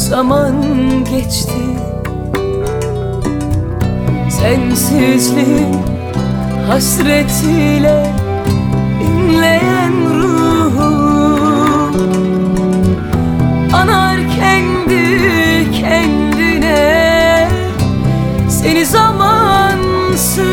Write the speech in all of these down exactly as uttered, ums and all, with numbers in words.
zaman geçti. Sensizliğin hasretiyle inleyen ruhum anar kendi kendine seni zamansız.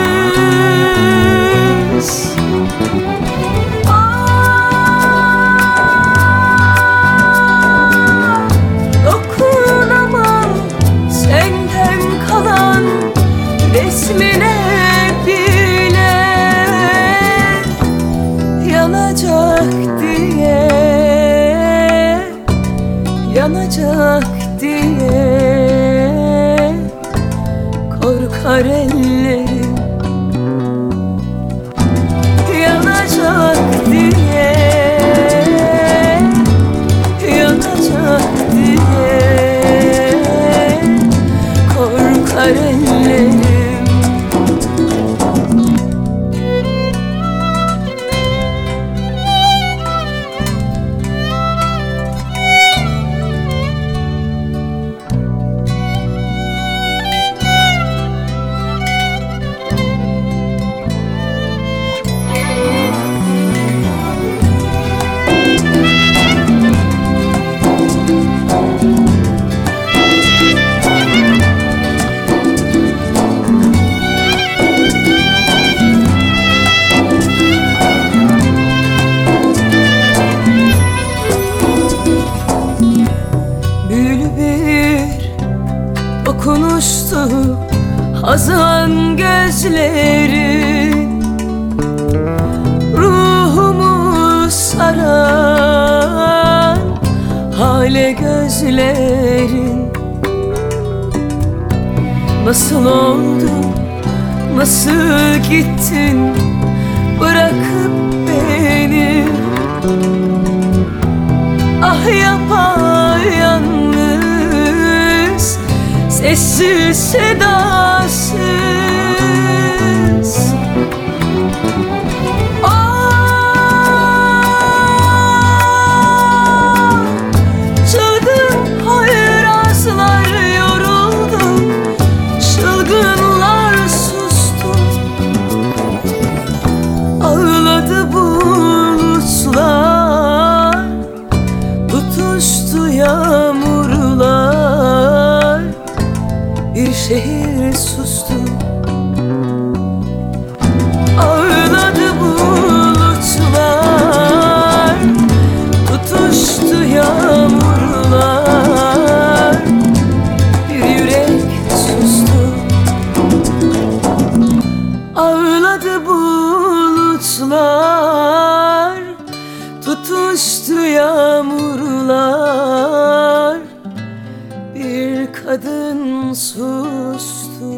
Ah, dokunamam senden kalan resmine bile, yanacak diye, yanacak diye korkar ellerim, yanacak diye, yanacak diye korkar ellerim. Dokunuştu hazan gözlerin, ruhumu saran hale gözlerin. Nasıl oldu, nasıl gittin bırakıp beni, ah yapayalnız, sessiz sedasız. Ah, çılgın hayrazlar yoruldu, çılgınlar sustu. Ağladı bulutlar, tutuştu yağmurlar, bir şehir sustu. Ağladı bulutlar, tutuştu yağmurlar, bir yürek sustu. Ağladı bulutlar, tutuştu yağmurlar, bir kadın sustu.